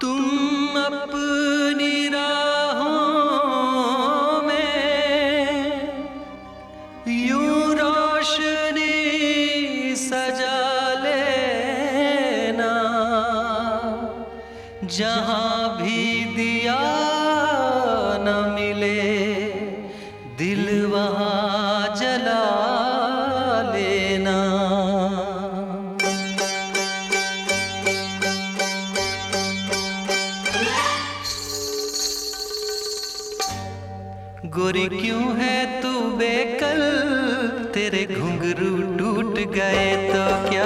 तुम अपनी राहों में यूं रोशनी सजा लेना, जहां भी दिया न मिले दिल वहां जला लेना। गोरी क्यों है तू बेकल, तेरे घुंघरू टूट गए तो क्या।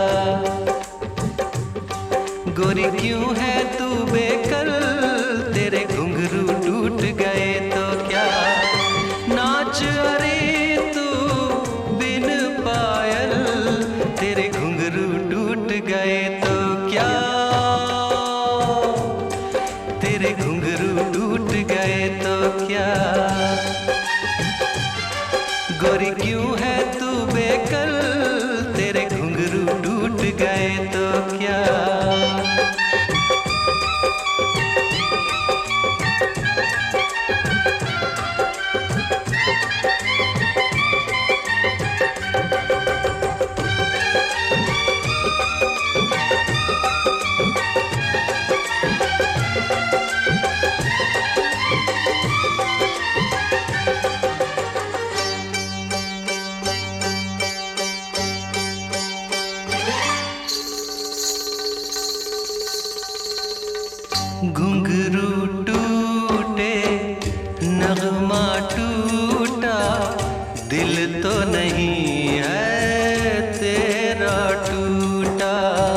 गोरी क्यों है तू बेकल, तेरे घुंघरू टूट गए तो क्या। नाच अरे तू बिन पायल, तेरे घुंघरू टूट गए तो क्या। तेरे घुंघरू टूट गए तो क्या। गोरी क्यों है तू बेकल, तेरे घुंघरू टूट गए तो क्या। घुंघरू टूटे नगमा टूटा, दिल तो नहीं है तेरा टूटा।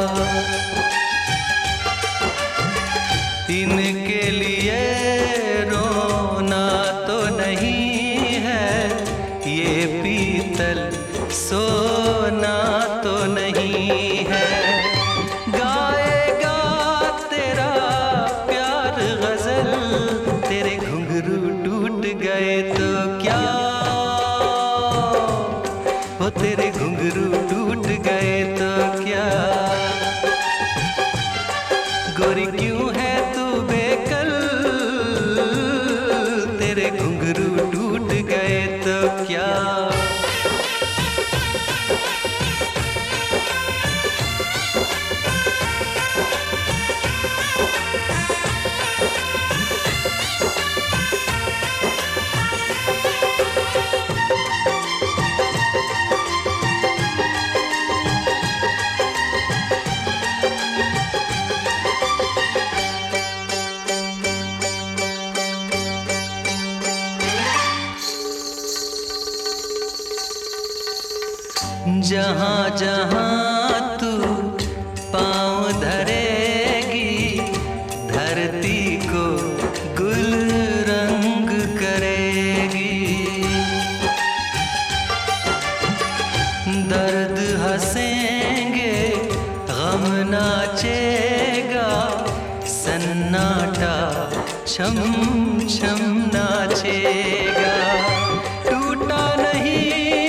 इनके लिए रोना तो नहीं है, ये पीतल सोना तो नहीं है। गाएगा तेरा प्यार गजल, तेरे घुंघरू टूट गए तो क्या। वो तेरे घुंघरू टूट गए तो क्या। गोरी क्यों है तू बेकल, तेरे घुंघरू टूट गए तो क्या। जहाँ जहाँ तू पाँव धरेगी, धरती को गुल रंग करेगी। दर्द हंसेंगे गम नाचेगा, सन्नाटा छम छम नाचेगा। टूटा नहीं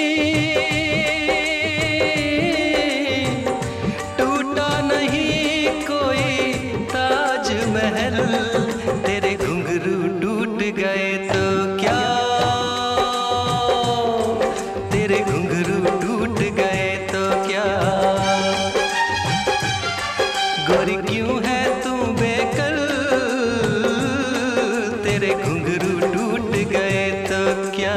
तेरे घुंघरू टूट गए तो क्या। तेरे घुंघरू टूट गए तो क्या। गोरी क्यों है तू बेकल, तेरे घुंघरू टूट गए तो क्या।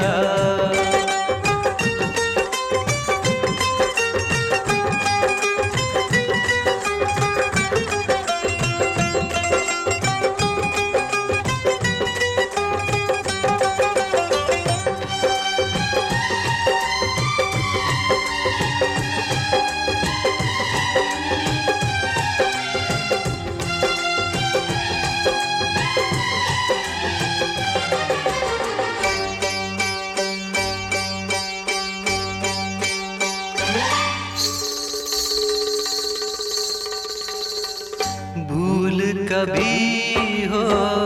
भूल कभी हो